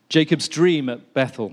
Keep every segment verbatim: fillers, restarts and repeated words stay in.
Jacob's dream at Bethel.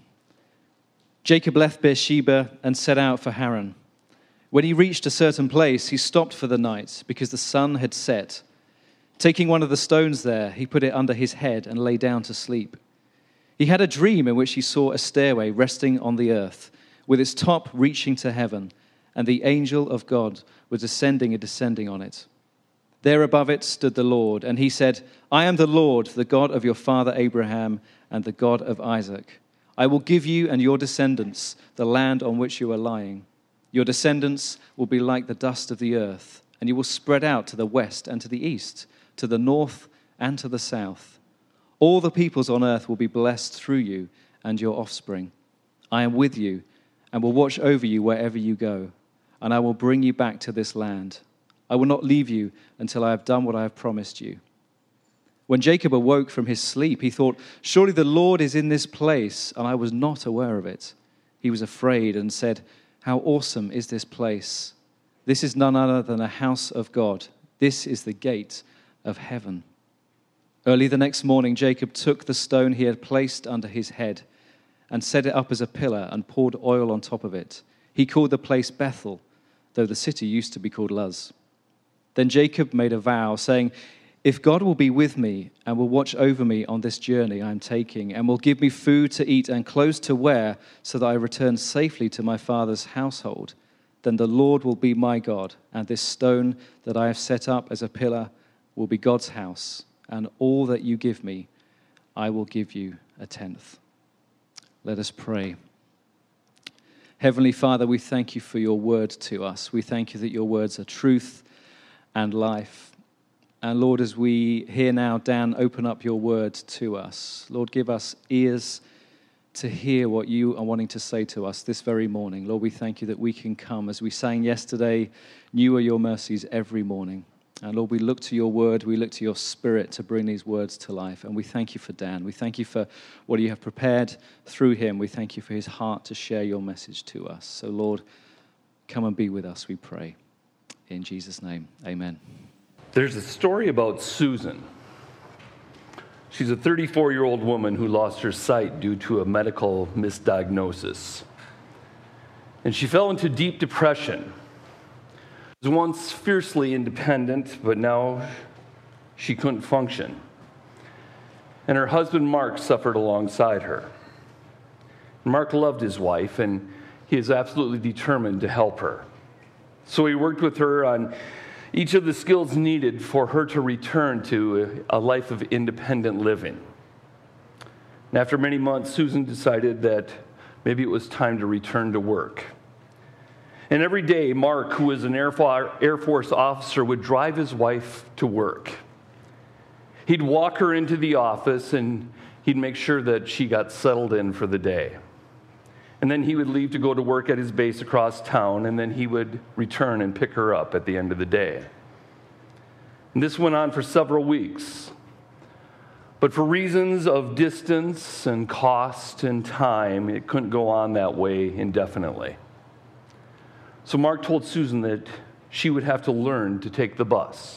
Jacob left Beersheba and set out for Haran. When he reached a certain place, he stopped for the night because the sun had set. Taking one of the stones there, he put it under his head and lay down to sleep. He had a dream in which he saw a stairway resting on the earth, with its top reaching to heaven, and the angel of God was ascending and descending on it. There above it stood the Lord, and he said, I am the Lord, the God of your father Abraham and the God of Isaac. I will give you and your descendants the land on which you are lying. Your descendants will be like the dust of the earth, and you will spread out to the west and to the east, to the north and to the south. All the peoples on earth will be blessed through you and your offspring. I am with you and will watch over you wherever you go, and I will bring you back to this land. I will not leave you until I have done what I have promised you. When Jacob awoke from his sleep, he thought, surely the Lord is in this place, and I was not aware of it. He was afraid and said, how awesome is this place? This is none other than a house of God. This is the gate of heaven. Early the next morning, Jacob took the stone he had placed under his head and set it up as a pillar and poured oil on top of it. He called the place Bethel, though the city used to be called Luz. Then Jacob made a vow, saying, if God will be with me and will watch over me on this journey I am taking and will give me food to eat and clothes to wear so that I return safely to my father's household, then the Lord will be my God, and this stone that I have set up as a pillar will be God's house, and all that you give me, I will give you a tenth. Let us pray. Heavenly Father, we thank you for your word to us. We thank you that your words are truth and life. And Lord, as we hear now, Dan, open up your word to us. Lord, give us ears to hear what you are wanting to say to us this very morning. Lord, we thank you that we can come. As we sang yesterday, new are your mercies every morning. And Lord, we look to your word, we look to your spirit to bring these words to life. And we thank you for Dan. We thank you for what you have prepared through him. We thank you for his heart to share your message to us. So Lord, come and be with us, we pray. In Jesus' name, amen. There's a story about Susan. She's a thirty-four-year-old woman who lost her sight due to a medical misdiagnosis. And she fell into deep depression. She was once fiercely independent, but now she couldn't function. And her husband, Mark, suffered alongside her. Mark loved his wife, and he is absolutely determined to help her. So he worked with her on each of the skills needed for her to return to a life of independent living. And after many months, Susan decided that maybe it was time to return to work. And every day, Mark, who was an Air Force officer, would drive his wife to work. He'd walk her into the office, and he'd make sure that she got settled in for the day. And then he would leave to go to work at his base across town, and then he would return and pick her up at the end of the day. And this went on for several weeks. But for reasons of distance and cost and time, it couldn't go on that way indefinitely. So Mark told Susan that she would have to learn to take the bus.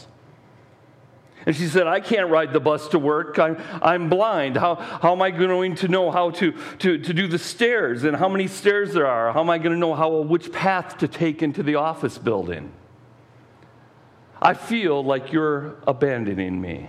And she said, I can't ride the bus to work. I'm, I'm blind. How, how am I going to know how to, to, to do the stairs and how many stairs there are? How am I going to know how which path to take into the office building? I feel like you're abandoning me.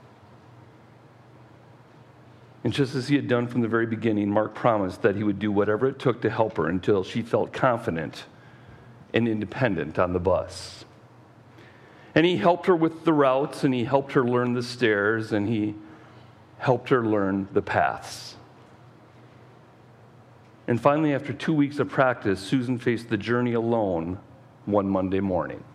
And just as he had done from the very beginning, Mark promised that he would do whatever it took to help her until she felt confident and independent on the bus. And he helped her with the routes, and he helped her learn the stairs, and he helped her learn the paths. And finally, after two weeks of practice, Susan faced the journey alone one Monday morning.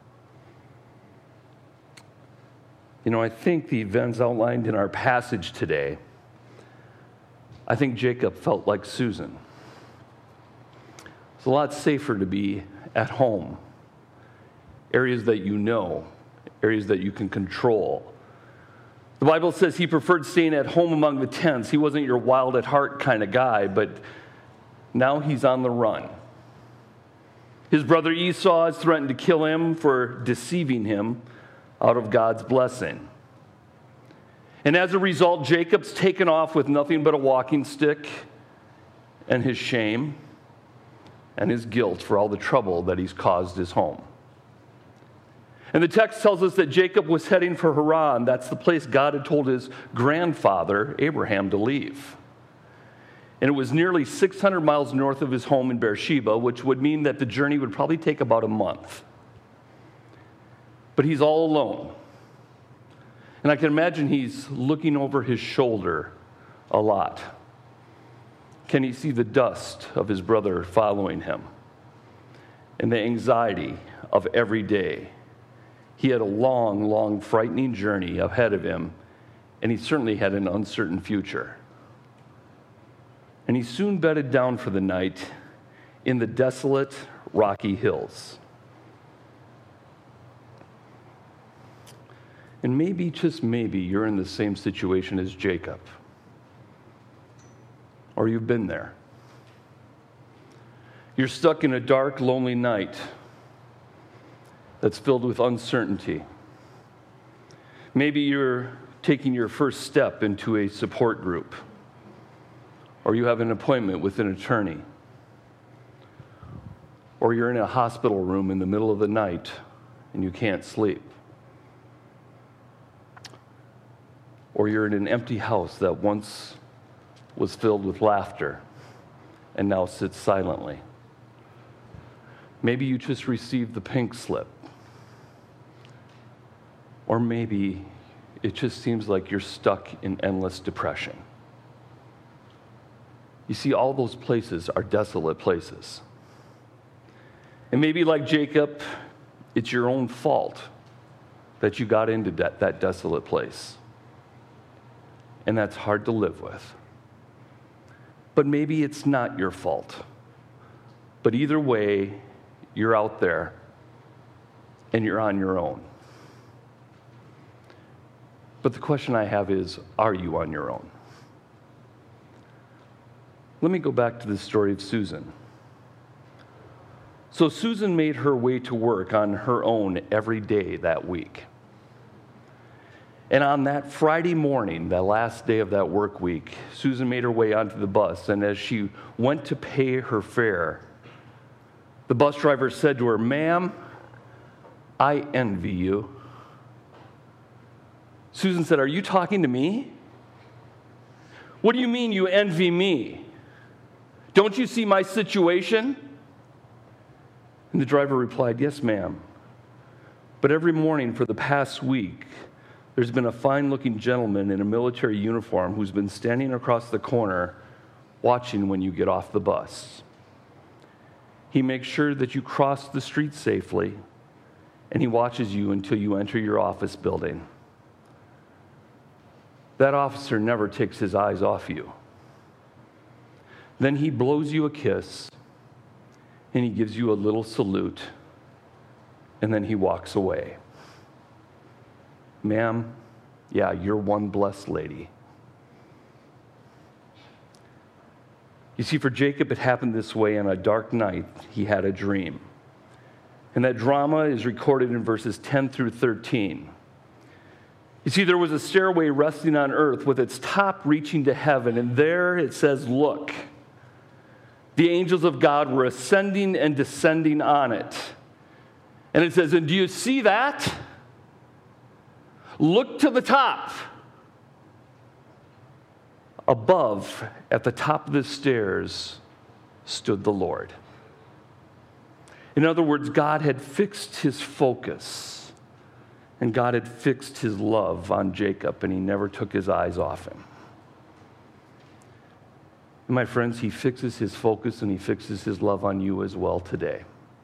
You know, I think the events outlined in our passage today, I think Jacob felt like Susan. It's a lot safer to be at home. Areas that you know, areas that you can control. The Bible says he preferred staying at home among the tents. He wasn't your wild at heart kind of guy, but now he's on the run. His brother Esau has threatened to kill him for deceiving him out of God's blessing. And as a result, Jacob's taken off with nothing but a walking stick and his shame and his guilt for all the trouble that he's caused his home. And the text tells us that Jacob was heading for Haran. That's the place God had told his grandfather, Abraham, to leave. And it was nearly six hundred miles north of his home in Beersheba, which would mean that the journey would probably take about a month. But he's all alone. And I can imagine he's looking over his shoulder a lot. Can he see the dust of his brother following him? And the anxiety of every day. He had a long, long, frightening journey ahead of him, and he certainly had an uncertain future. And he soon bedded down for the night in the desolate, rocky hills. And maybe, just maybe, you're in the same situation as Jacob. Or you've been there. You're stuck in a dark, lonely night that's filled with uncertainty. Maybe you're taking your first step into a support group. Or you have an appointment with an attorney. Or you're in a hospital room in the middle of the night and you can't sleep. Or you're in an empty house that once was filled with laughter and now sits silently. Maybe you just received the pink slip. Or maybe it just seems like you're stuck in endless depression. You see, all those places are desolate places. And maybe like Jacob, it's your own fault that you got into that, that desolate place. And that's hard to live with. But maybe it's not your fault. But either way, you're out there and you're on your own. But the question I have is, are you on your own? Let me go back to the story of Susan. So Susan made her way to work on her own every day that week. And on that Friday morning, that last day of that work week, Susan made her way onto the bus, and as she went to pay her fare, the bus driver said to her, "Ma'am, I envy you." Susan said, "Are you talking to me? What do you mean you envy me? Don't you see my situation?" And the driver replied, "Yes, ma'am. But every morning for the past week, there's been a fine-looking gentleman in a military uniform who's been standing across the corner watching when you get off the bus. He makes sure that you cross the street safely, and he watches you until you enter your office building. That officer never takes his eyes off you. Then he blows you a kiss, and he gives you a little salute, and then he walks away. Ma'am, yeah, you're one blessed lady." You see, for Jacob, it happened this way. On a dark night, he had a dream. And that drama is recorded in verses ten through thirteen. You see, there was a stairway resting on earth with its top reaching to heaven, and there it says, "Look." The angels of God were ascending and descending on it. And it says, "And do you see that? Look to the top." Above, at the top of the stairs, stood the Lord. In other words, God had fixed his focus, and God had fixed his love on Jacob, and he never took his eyes off him. And my friends, he fixes his focus and he fixes his love on you as well today.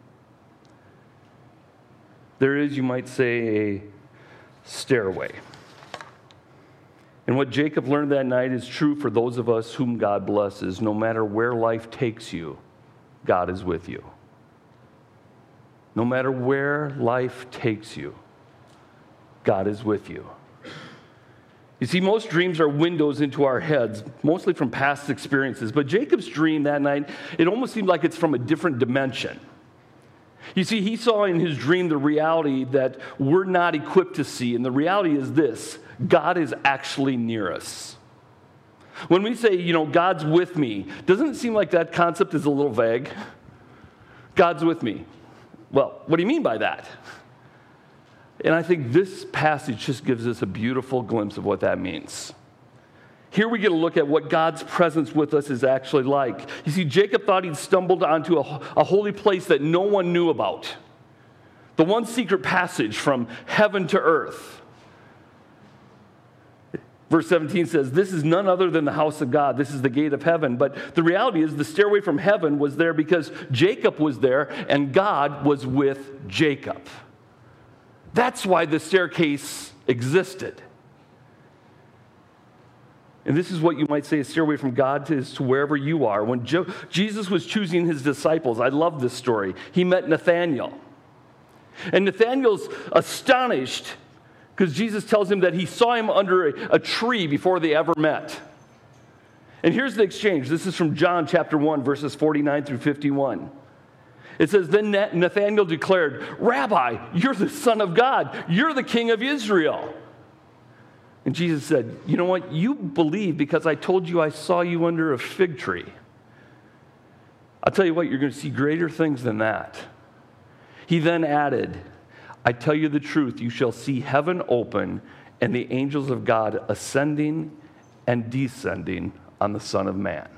There is, you might say, a stairway. And what Jacob learned that night is true for those of us whom God blesses. No matter where life takes you, God is with you. No matter where life takes you, God is with you. You see, most dreams are windows into our heads, mostly from past experiences. But Jacob's dream that night, it almost seemed like it's from a different dimension. You see, he saw in his dream the reality that we're not equipped to see. And the reality is this: God is actually near us. When we say, you know, God's with me, doesn't it seem like that concept is a little vague? God's with me. Well, what do you mean by that? And I think this passage just gives us a beautiful glimpse of what that means. Here we get a look at what God's presence with us is actually like. You see, Jacob thought he'd stumbled onto a, a holy place that no one knew about. The one secret passage from heaven to earth. Verse seventeen says, this is none other than the house of God. This is the gate of heaven. But the reality is the stairway from heaven was there because Jacob was there and God was with Jacob. That's why the staircase existed. And this is what you might say a stairway from God to, is to wherever you are. When Jo- Jesus was choosing his disciples, I love this story, he met Nathanael. And Nathanael's astonished because Jesus tells him that he saw him under a, a tree before they ever met. And here's the exchange. This is from John chapter one, verses forty-nine through fifty-one. It says, then Nathanael declared, Rabbi, you're the Son of God. You're the King of Israel. And Jesus said, you know what? You believe because I told you I saw you under a fig tree. I'll tell you what, you're going to see greater things than that. He then added, I tell you the truth, you shall see heaven open and the angels of God ascending and descending on the Son of Man.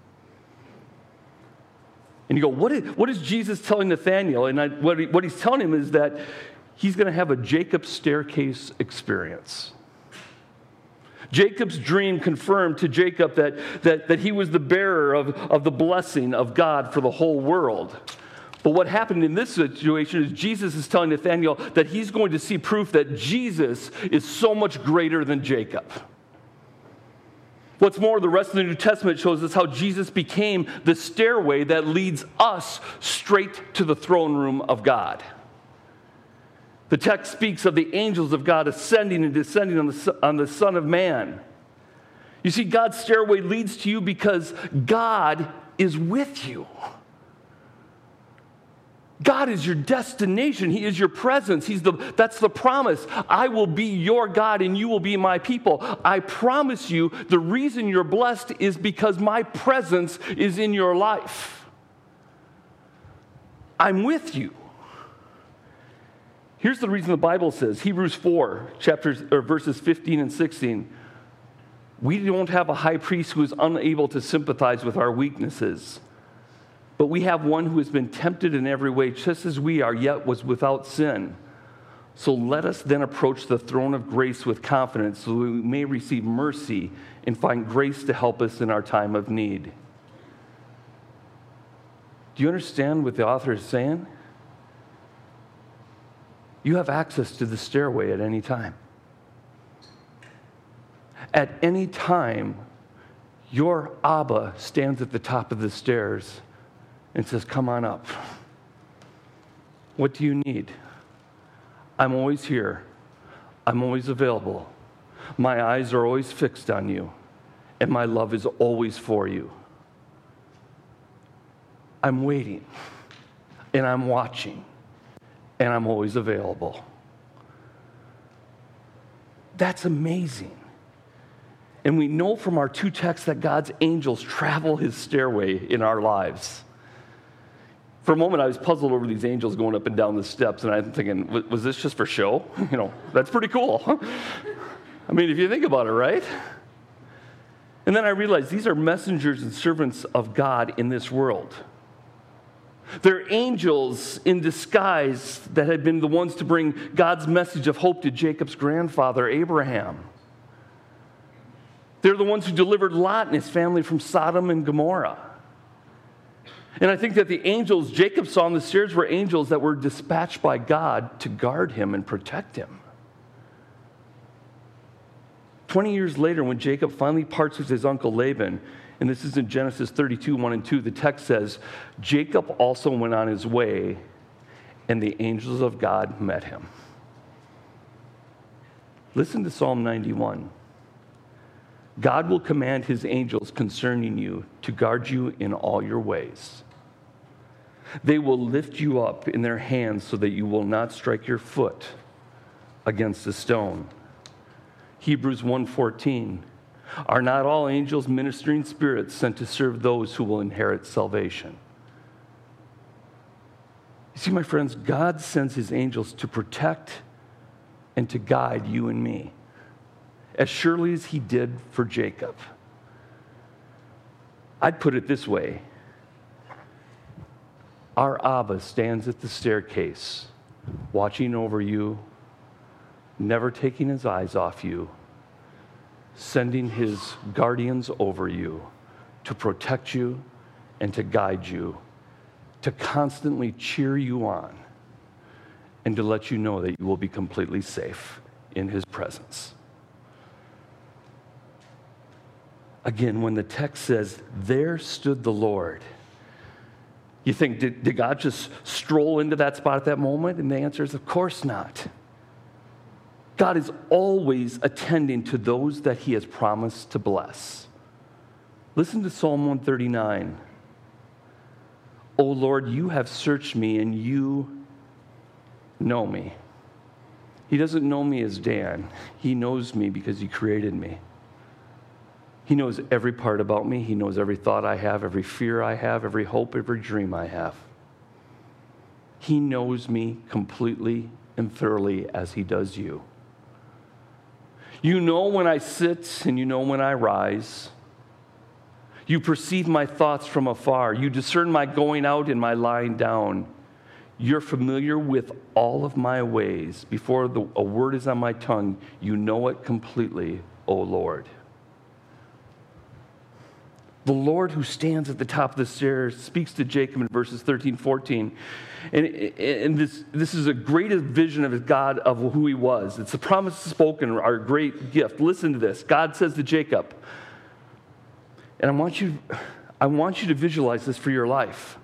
And you go, what is, what is Jesus telling Nathanael? And I, what, he, what he's telling him is that he's going to have a Jacob staircase experience. Jacob's dream confirmed to Jacob that, that, that he was the bearer of, of the blessing of God for the whole world. But what happened in this situation is Jesus is telling Nathanael that he's going to see proof that Jesus is so much greater than Jacob. What's more, the rest of the New Testament shows us how Jesus became the stairway that leads us straight to the throne room of God. The text speaks of the angels of God ascending and descending on the, on the Son of Man. You see, God's stairway leads to you because God is with you. God is your destination. He is your presence. He's the, that's the promise. I will be your God and you will be my people. I promise you the reason you're blessed is because my presence is in your life. I'm with you. Here's the reason the Bible says, Hebrews four, chapters, or verses fifteen and sixteen, we don't have a high priest who is unable to sympathize with our weaknesses. But we have one who has been tempted in every way, just as we are, yet was without sin. So let us then approach the throne of grace with confidence, so we may receive mercy and find grace to help us in our time of need. Do you understand what the author is saying? You have access to the stairway at any time. At any time, your Abba stands at the top of the stairs and says, come on up. What do you need? I'm always here. I'm always available. My eyes are always fixed on you, and my love is always for you. I'm waiting, and I'm watching, and I'm always available. That's amazing. And we know from our two texts that God's angels travel his stairway in our lives. For a moment, I was puzzled over these angels going up and down the steps, and I'm thinking, was this just for show? You know, that's pretty cool. I mean, if you think about it, right? And then I realized these are messengers and servants of God in this world. They're angels in disguise that had been the ones to bring God's message of hope to Jacob's grandfather, Abraham. They're the ones who delivered Lot and his family from Sodom and Gomorrah. And I think that the angels Jacob saw on the stairs were angels that were dispatched by God to guard him and protect him. Twenty years later, when Jacob finally parts with his uncle Laban, and this is in Genesis thirty-two, one and two, the text says, Jacob also went on his way, and the angels of God met him. Listen to Psalm ninety-one. God will command his angels concerning you to guard you in all your ways. They will lift you up in their hands so that you will not strike your foot against a stone. Hebrews one fourteen. Are not all angels ministering spirits sent to serve those who will inherit salvation? You see, my friends, God sends his angels to protect and to guide you and me, as surely as he did for Jacob. I'd put it this way. Our Abba stands at the staircase, watching over you, never taking his eyes off you, sending his guardians over you to protect you and to guide you, to constantly cheer you on, and to let you know that you will be completely safe in his presence. Again, when the text says, there stood the Lord, you think, did, did God just stroll into that spot at that moment? And the answer is, of course not. God is always attending to those that he has promised to bless. Listen to Psalm one thirty-nine. O Lord, you have searched me and you know me. He doesn't know me as Dan. He knows me because he created me. He knows every part about me. He knows every thought I have, every fear I have, every hope, every dream I have. He knows me completely and thoroughly as he does you. You know when I sit and you know when I rise. You perceive my thoughts from afar. You discern my going out and my lying down. You're familiar with all of my ways. Before the, a word is on my tongue, you know it completely, O Lord. The Lord who stands at the top of the stairs speaks to Jacob in verses thirteen, fourteen. And, and this, this is a great vision of God, of who he was. It's the promise spoken, our great gift. Listen to this. God says to Jacob, and I want you, I want you to visualize this for your life.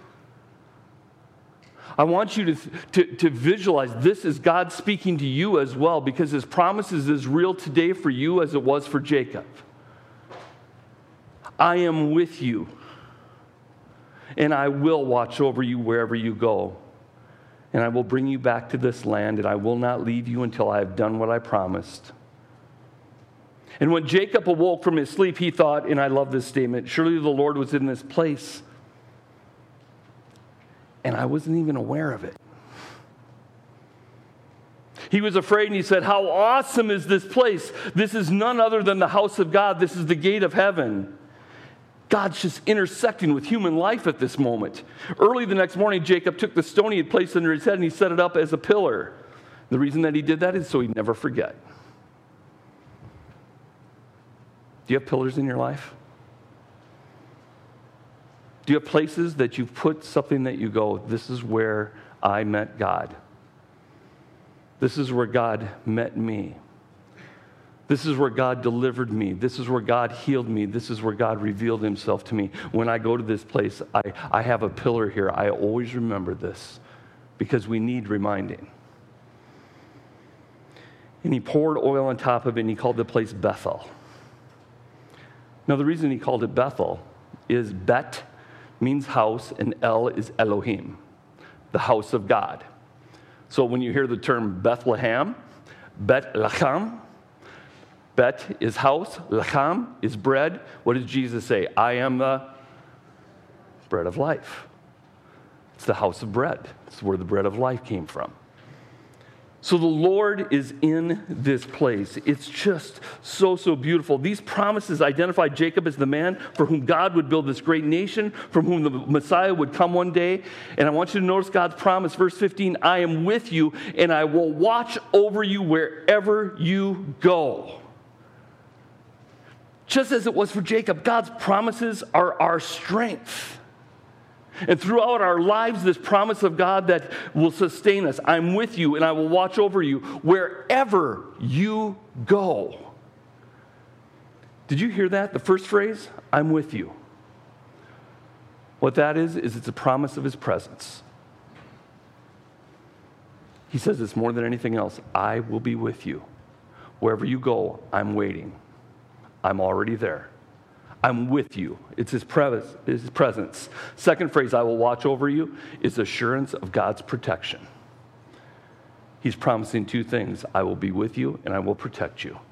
I want you to, to, to visualize this as God speaking to you as well, because his promise is as real today for you as it was for Jacob. I am with you, and I will watch over you wherever you go. And I will bring you back to this land, and I will not leave you until I have done what I promised. And when Jacob awoke from his sleep, he thought, and I love this statement, surely the Lord was in this place, and I wasn't even aware of it. He was afraid, and he said, how awesome is this place? This is none other than the house of God. This is the gate of heaven. God's just intersecting with human life at this moment. Early the next morning, Jacob took the stone he had placed under his head and he set it up as a pillar. The reason that he did that is so he'd never forget. Do you have pillars in your life? Do you have places that you've put something that you go, this is where I met God. This is where God met me. This is where God delivered me. This is where God healed me. This is where God revealed himself to me. When I go to this place, I, I have a pillar here. I always remember this because we need reminding. And he poured oil on top of it, and he called the place Bethel. Now, the reason he called it Bethel is Bet means house, and El is Elohim, the house of God. So when you hear the term Bethlehem, Bet Lacham, Bet is house, Lacham is bread. What does Jesus say? I am the bread of life. It's the house of bread. It's where the bread of life came from. So the Lord is in this place. It's just so, so beautiful. These promises identify Jacob as the man for whom God would build this great nation, from whom the Messiah would come one day. And I want you to notice God's promise, verse fifteen, I am with you, and I will watch over you wherever you go. Just as it was for Jacob, God's promises are our strength. And throughout our lives, this promise of God that will sustain us. I'm with you and I will watch over you wherever you go. Did you hear that? The first phrase, I'm with you. What that is, is it's a promise of his presence. He says this more than anything else. I will be with you. Wherever you go, I'm waiting. I'm already there. I'm with you. It's his, pre- his presence. Second phrase, I will watch over you, is assurance of God's protection. He's promising two things. I will be with you and I will protect you.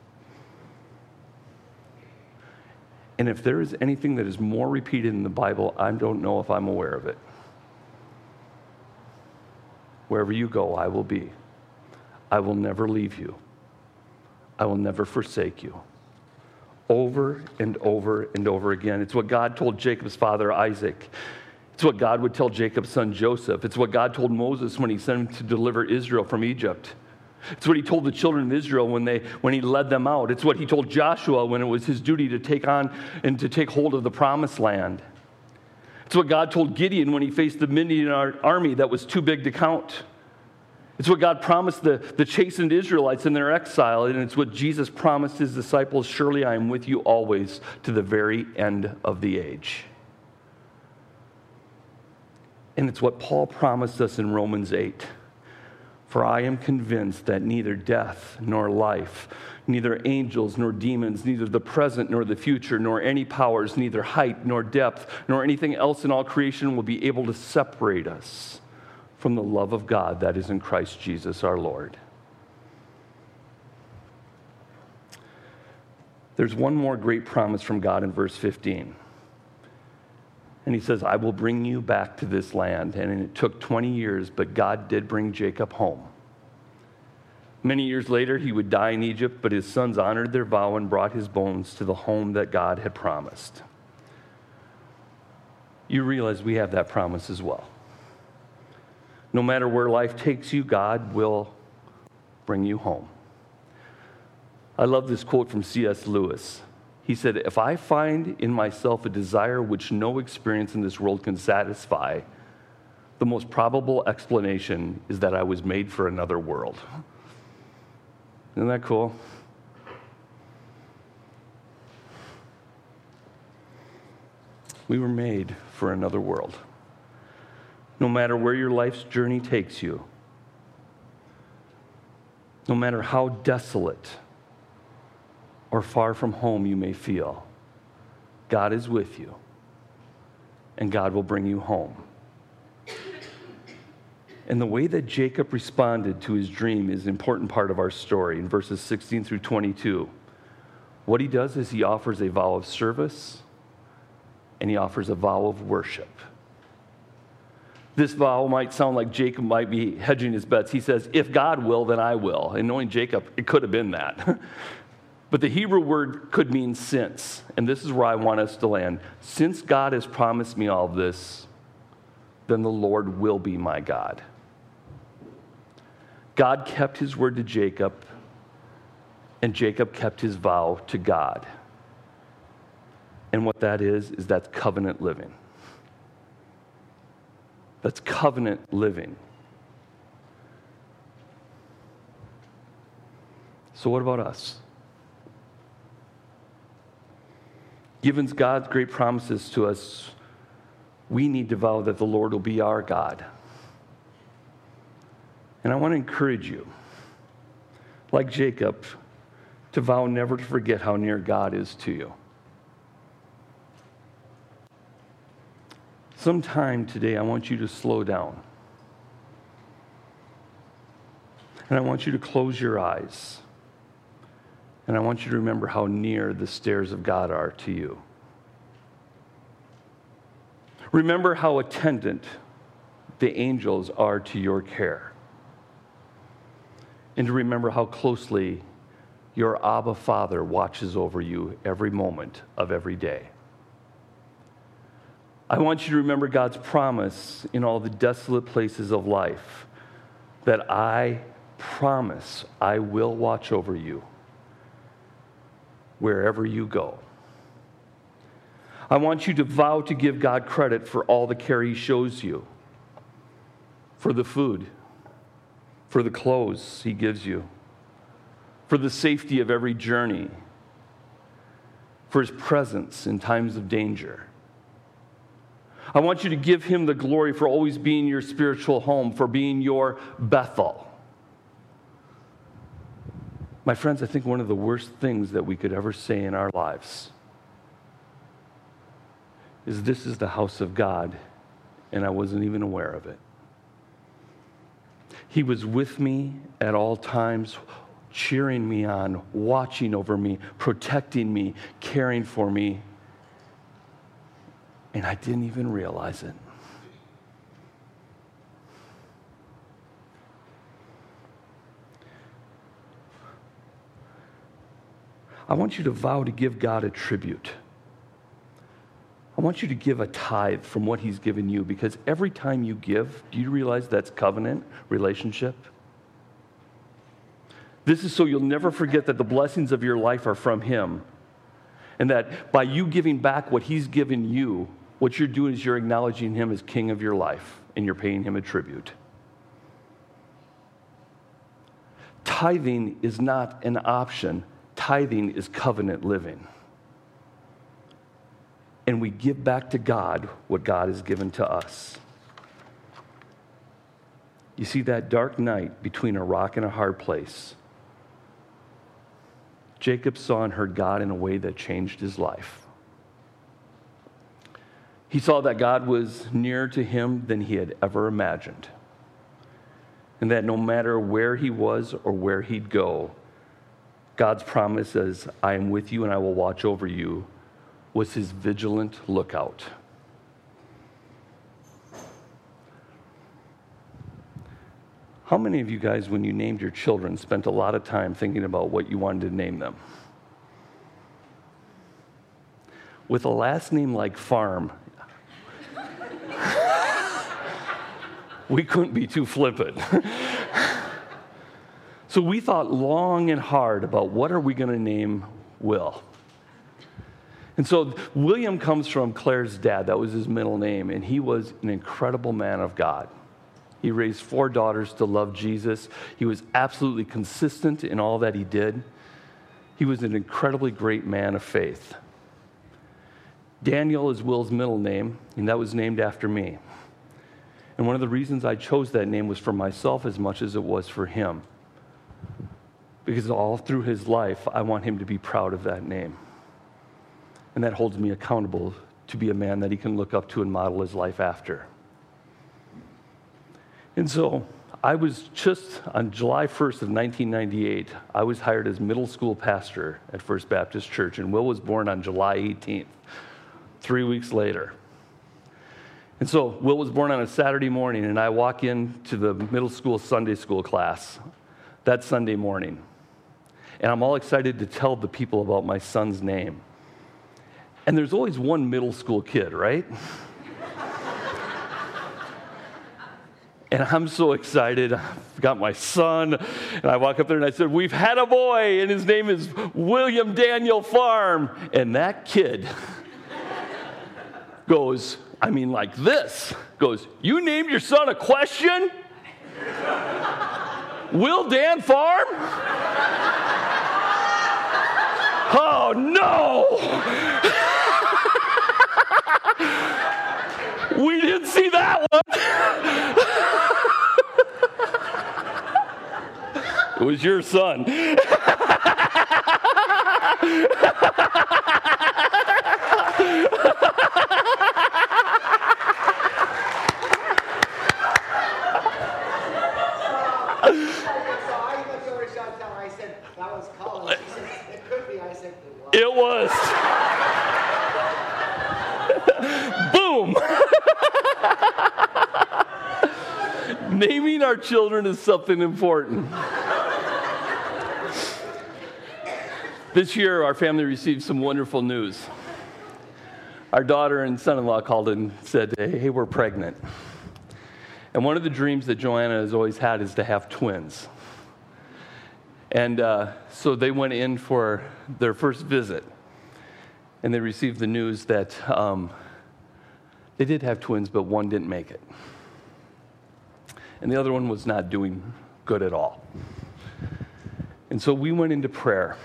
And if there is anything that is more repeated in the Bible, I don't know if I'm aware of it. Wherever you go, I will be. I will never leave you. I will never forsake you. Over and over and over again. It's what God told Jacob's father, Isaac. It's what God would tell Jacob's son, Joseph. It's what God told Moses when he sent him to deliver Israel from Egypt. It's what he told the children of Israel when, they, when he led them out. It's what he told Joshua when it was his duty to take on and to take hold of the promised land. It's what God told Gideon when he faced the Midian army that was too big to count. It's what God promised the, the chastened Israelites in their exile, and it's what Jesus promised his disciples, surely I am with you always to the very end of the age. And it's what Paul promised us in Romans eight. For I am convinced that neither death nor life, neither angels nor demons, neither the present nor the future, nor any powers, neither height nor depth, nor anything else in all creation will be able to separate us from the love of God that is in Christ Jesus our Lord. There's one more great promise from God in verse fifteen. And he says, I will bring you back to this land. And it took twenty years, but God did bring Jacob home. Many years later, he would die in Egypt, but his sons honored their vow and brought his bones to the home that God had promised. You realize we have that promise as well. No matter where life takes you, God will bring you home. I love this quote from C S Lewis. He said, if I find in myself a desire which no experience in this world can satisfy, the most probable explanation is that I was made for another world. Isn't that cool? We were made for another world. No matter where your life's journey takes you, no matter how desolate or far from home you may feel, God is with you, and God will bring you home. And the way that Jacob responded to his dream is an important part of our story in verses sixteen through twenty-two. What he does is he offers a vow of service, and he offers a vow of worship. This vow might sound like Jacob might be hedging his bets. He says, if God will, then I will. And knowing Jacob, it could have been that. But the Hebrew word could mean since. And this is where I want us to land. Since God has promised me all of this, then the Lord will be my God. God kept his word to Jacob, and Jacob kept his vow to God. And what that is, is that's covenant living. That's covenant living. So what about us? Given God's great promises to us, we need to vow that the Lord will be our God. And I want to encourage you, like Jacob, to vow never to forget how near God is to you. Sometime today, I want you to slow down. And I want you to close your eyes. And I want you to remember how near the stairs of God are to you. Remember how attendant the angels are to your care. And to remember how closely your Abba Father watches over you every moment of every day. I want you to remember God's promise in all the desolate places of life that I promise I will watch over you wherever you go. I want you to vow to give God credit for all the care he shows you, for the food, for the clothes he gives you, for the safety of every journey, for his presence in times of danger. I want you to give him the glory for always being your spiritual home, for being your Bethel. My friends, I think one of the worst things that we could ever say in our lives is this is the house of God, and I wasn't even aware of it. He was with me at all times, cheering me on, watching over me, protecting me, caring for me, and I didn't even realize it. I want you to vow to give God a tribute. I want you to give a tithe from what he's given you, because every time you give, do you realize that's covenant relationship? This is so you'll never forget that the blessings of your life are from him, and that by you giving back what he's given you, what you're doing is you're acknowledging him as king of your life, and you're paying him a tribute. Tithing is not an option. Tithing is covenant living. And we give back to God what God has given to us. You see, that dark night between a rock and a hard place, Jacob saw and heard God in a way that changed his life. He saw that God was nearer to him than he had ever imagined, and that no matter where he was or where he'd go, God's promise as I am with you and I will watch over you was his vigilant lookout. How many of you guys, when you named your children, spent a lot of time thinking about what you wanted to name them? With a last name like Farm, we couldn't be too flippant. So we thought long and hard about what are we going to name Will. And so William comes from Claire's dad. That was his middle name. And he was an incredible man of God. He raised four daughters to love Jesus. He was absolutely consistent in all that he did. He was an incredibly great man of faith. Daniel is Will's middle name, and that was named after me. And one of the reasons I chose that name was for myself as much as it was for him. Because all through his life, I want him to be proud of that name. And that holds me accountable to be a man that he can look up to and model his life after. And so I was just on July first of nineteen ninety-eight, I was hired as middle school pastor at First Baptist Church, and Will was born on July eighteenth, three weeks later. And so Will was born on a Saturday morning, and I walk into the middle school Sunday school class that Sunday morning. And I'm all excited to tell the people about my son's name. And there's always one middle school kid, right? And I'm so excited. I've got my son, and I walk up there and I said, we've had a boy, and his name is William Daniel Farm. And that kid goes, I mean like this, goes, you named your son a question? Will Dan Farm? Oh, no! We didn't see that one. It was your son. It was. Boom. Naming our children is something important. This year, our family received some wonderful news. Our daughter and son-in-law called and said, hey, hey, we're pregnant. And one of the dreams that Joanna has always had is to have twins. And uh, so they went in for their first visit, and they received the news that um, they did have twins, but one didn't make it. And the other one was not doing good at all. And so we went into prayer,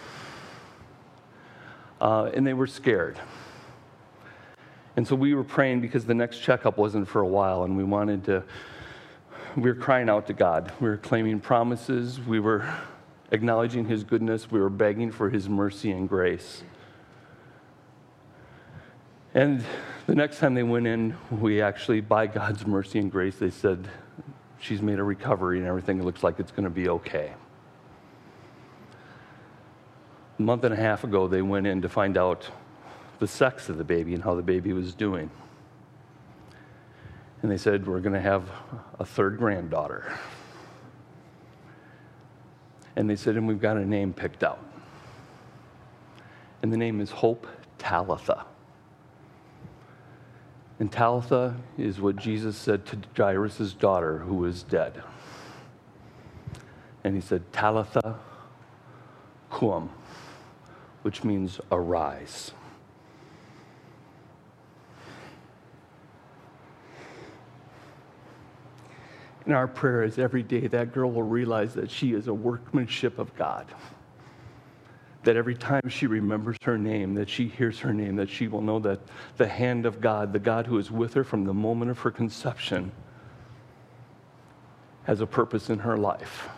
uh, and they were scared. And so we were praying because the next checkup wasn't for a while, and we wanted to, we were crying out to God. We were claiming promises. We were acknowledging his goodness. We were begging for his mercy and grace. And The next time they went in, we actually, by God's mercy and grace, they said, she's made a recovery and everything looks like it's going to be okay. A month and a half ago, they went in to find out the sex of the baby and how the baby was doing. And they said, we're going to have a third granddaughter. And they said, and we've got a name picked out. And the name is Hope Talitha. And Talitha is what Jesus said to Jairus' daughter who was dead. And he said, Talitha cum, which means arise. And our prayer is every day that girl will realize that she is a workmanship of God. That every time she remembers her name, that she hears her name, that she will know that the hand of God, the God who is with her from the moment of her conception, has a purpose in her life.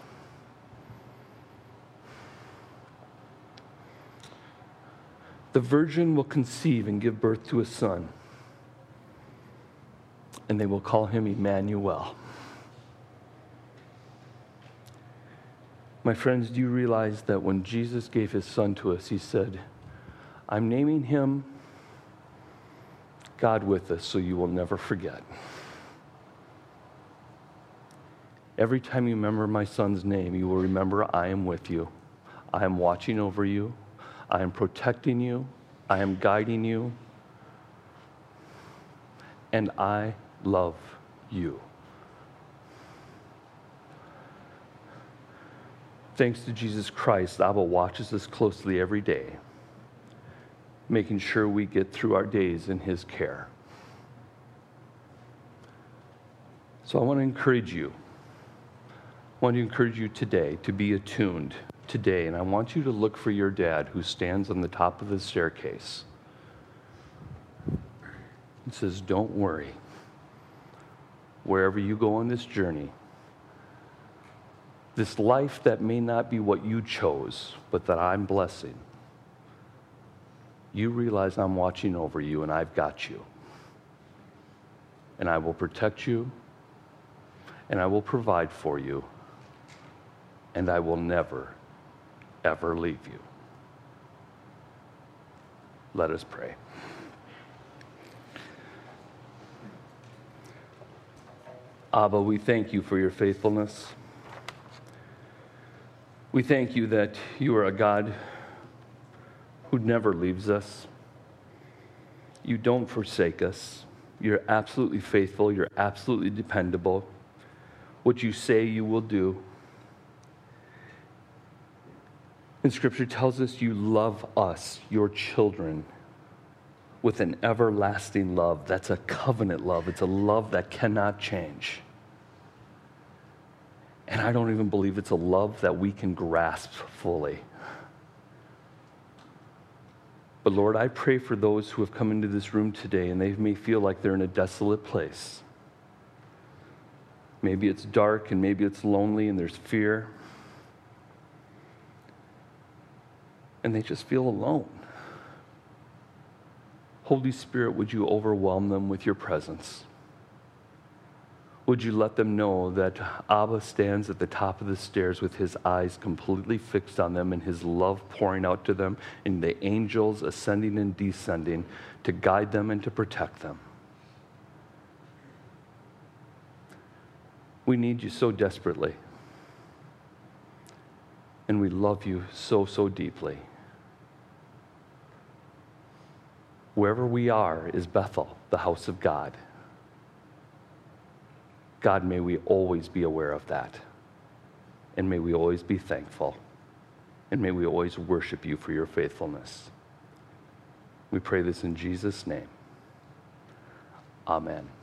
The virgin will conceive and give birth to a son, and they will call him Emmanuel. My friends, do you realize that when Jesus gave his son to us, he said, I'm naming him God with us so you will never forget. Every time you remember my son's name, you will remember I am with you. I am watching over you. I am protecting you. I am guiding you. And I love you. Thanks to Jesus Christ, Abba watches us closely every day, making sure we get through our days in his care. So I want to encourage you. I want to encourage you today to be attuned today, and I want you to look for your dad who stands on the top of the staircase. It says, don't worry. Wherever you go on this journey, this life that may not be what you chose, but that I'm blessing, you realize I'm watching over you and I've got you. And I will protect you, and I will provide for you, and I will never, ever leave you. Let us pray. Abba, we thank you for your faithfulness. We thank you that you are a God who never leaves us. You don't forsake us. You're absolutely faithful. You're absolutely dependable. What you say, you will do. And Scripture tells us you love us, your children, with an everlasting love. That's a covenant love. It's a love that cannot change. And I don't even believe it's a love that we can grasp fully. But Lord, I pray for those who have come into this room today and they may feel like they're in a desolate place. Maybe it's dark and maybe it's lonely and there's fear. And they just feel alone. Holy Spirit, would you overwhelm them with your presence? Would you let them know that Abba stands at the top of the stairs with his eyes completely fixed on them and his love pouring out to them and the angels ascending and descending to guide them and to protect them? We need you so desperately. And we love you so, so deeply. Wherever we are is Bethel, the house of God. God, may we always be aware of that. And may we always be thankful. And may we always worship you for your faithfulness. We pray this in Jesus' name. Amen.